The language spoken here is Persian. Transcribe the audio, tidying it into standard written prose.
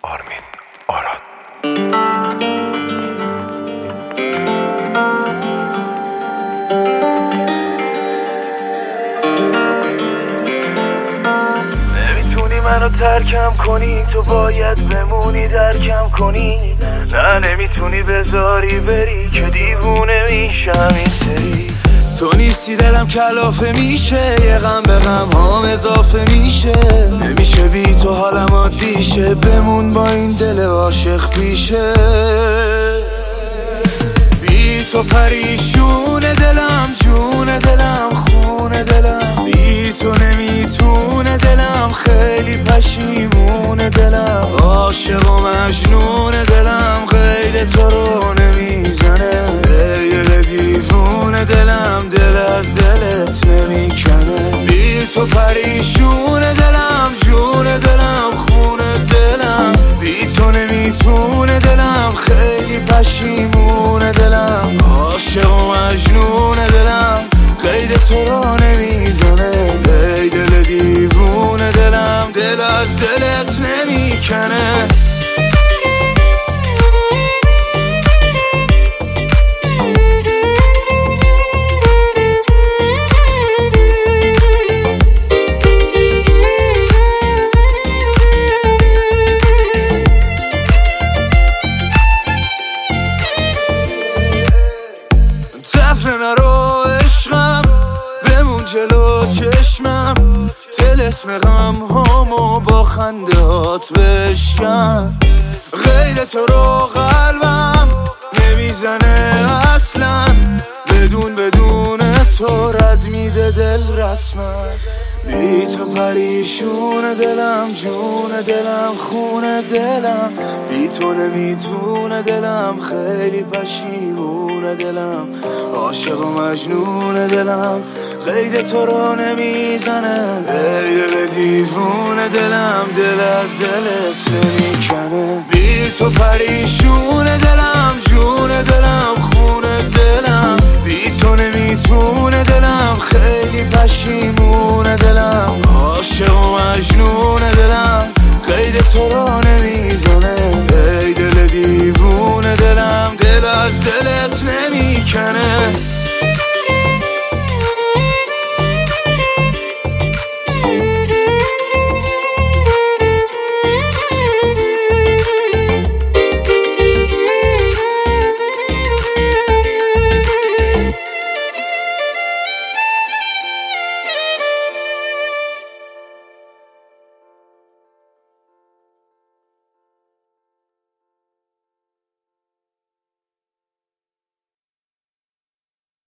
آرمین آراد. نمیتونی منو ترکم کنی، تو باید بمونی درکم کنی. نه نمیتونی بذاری بری که دیوونه میشم این سری. تو نیستی دلم کلافه میشه، یه غم به غم هام اضافه میشه. نمیشه بی تو حالم عادی شه، بمون با این دل عاشق پیشه. بی تو پریشون دلم، جون دلم، خون دلم. بی تو نمیتونه دلم، خیلی پشیمون دلم. عاشق و مجنون دلم، غیر تو رو نمیزنه. ای دل دیوونه دلم، دل از دلت نمیکنه. بی تو پریشون دلم، جون دلم، خون دلم. بی تو نمیتونه دلم، خیلی پشیمون دلم. عاشق و مجنون دلم، غیر تو رو نمیزنه. ای دل دیوونه دلم، دل از دلت نمیکنه. نرو عشقم، بمون جلو چشمم. طلسم غم هامو با خندهات بشکن. غیر تو رو قلبم نمیزنه اصلا. بدون تو رد میده دل رسما. بی تو پریشون دلم، جون دلم، خون دلم. بی تو نمیتونه دلم، خیلی پشیمون دلم. عاشق و مجنون دلم، غیر تو رو نمیزنه. ای دل دیوونه دلم، دل از دلت نمیکنه. بی تو پریشون دلم، جون دلم، خون دلم. بی تو نمیتونه دلم، خیلی پشیمون دلم. عاشق و مجنون دلم، غیر تو رو نمیزنه. ای دل دیوونه دلم، دل از دلت نمیکنه.